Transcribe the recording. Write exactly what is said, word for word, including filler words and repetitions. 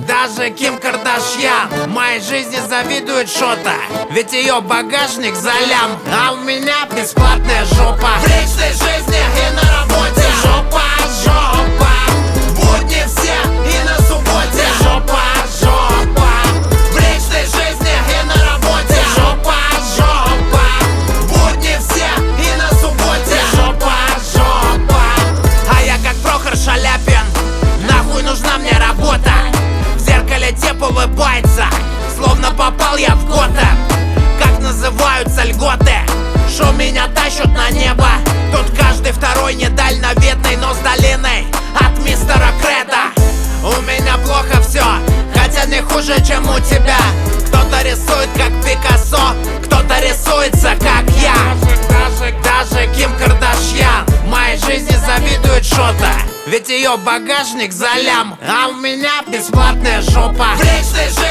даже Ким Кардашьян моей жизни завидует что-то, ведь ее багажник за лям, а у меня бесплатная жопа. В личной жизни и на работе жопа, жопа. Будни все и на субботе жопа, жопа. В личной жизни и на работе жопа, жопа. Будни все и на субботе жопа, жопа. А я как Прохор Шаляпин, нахуй нужна мне работа. В зеркале теп улыбается, словно попал я в Готэм. Как называются льготы, шо меня тащут на небо. Тут каждый второй недальновидный, но с долиной от мистера Креда. У меня плохо все, хотя не хуже, чем у тебя. Кто-то рисует как Пикассо, кто-то рисуется как я. Даже, даже Ким Кардашьян моей жизни завидует что-то, ведь ее багажник за лям, а у меня бесплатная жопа. В личной жизни